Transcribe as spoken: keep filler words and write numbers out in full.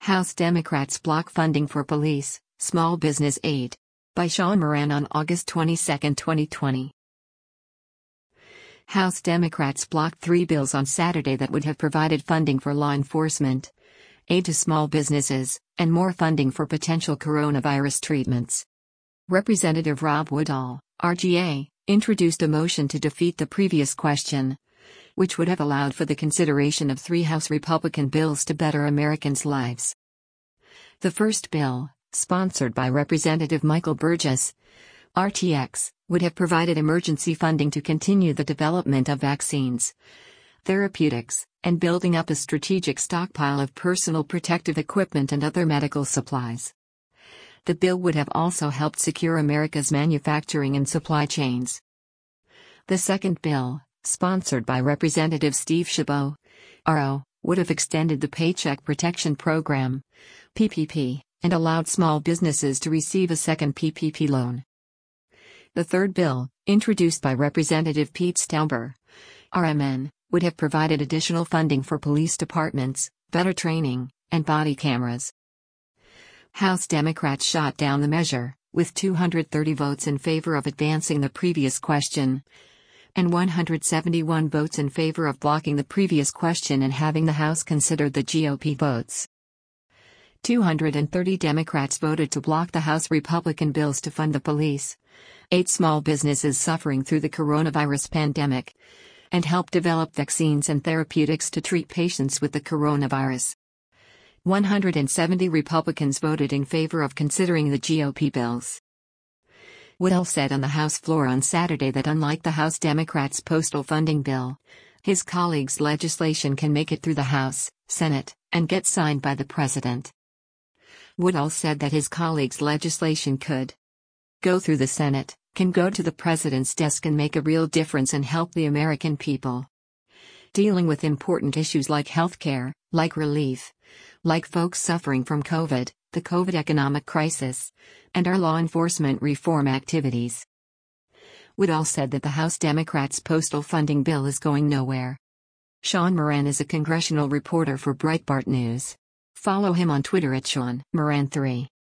House Democrats block funding for police, small business aid. By Sean Moran on August twenty-second, twenty twenty. House Democrats blocked three bills on Saturday that would have provided funding for law enforcement, aid to small businesses, and more funding for potential coronavirus treatments. Representative Rob Woodall, R G A, introduced a motion to defeat the previous question, which would have allowed for the consideration of three House Republican bills to better Americans' lives. The first bill, sponsored by Representative Michael Burgess, R T X, would have provided emergency funding to continue the development of vaccines, therapeutics, and building up a strategic stockpile of personal protective equipment and other medical supplies. The bill would have also helped secure America's manufacturing and supply chains. The second bill, sponsored by Representative Steve Chabot, R O, would have extended the Paycheck Protection Program, P P P, and allowed small businesses to receive a second P P P loan. The third bill, introduced by Representative Pete Stauber, R M N, would have provided additional funding for police departments, better training, and body cameras. House Democrats shot down the measure, with two hundred thirty votes in favor of advancing the previous question, and one hundred seventy-one votes in favor of blocking the previous question and having the House consider the G O P votes. two hundred thirty Democrats voted to block the House Republican bills to fund the police, aid small businesses suffering through the coronavirus pandemic, and help develop vaccines and therapeutics to treat patients with the coronavirus. one hundred seventy Republicans voted in favor of considering the G O P bills. Woodall said on the House floor on Saturday that unlike the House Democrats' postal funding bill, his colleagues' legislation can make it through the House, Senate, and get signed by the President. Woodall said that his colleagues' legislation could go through the Senate, can go to the President's desk and make a real difference and help the American people. Dealing with important issues like healthcare, like relief, like folks suffering from COVID, the COVID economic crisis, and our law enforcement reform activities. Woodall said that the House Democrats' postal funding bill is going nowhere. Sean Moran is a congressional reporter for Breitbart News. Follow him on Twitter at Sean Moran three.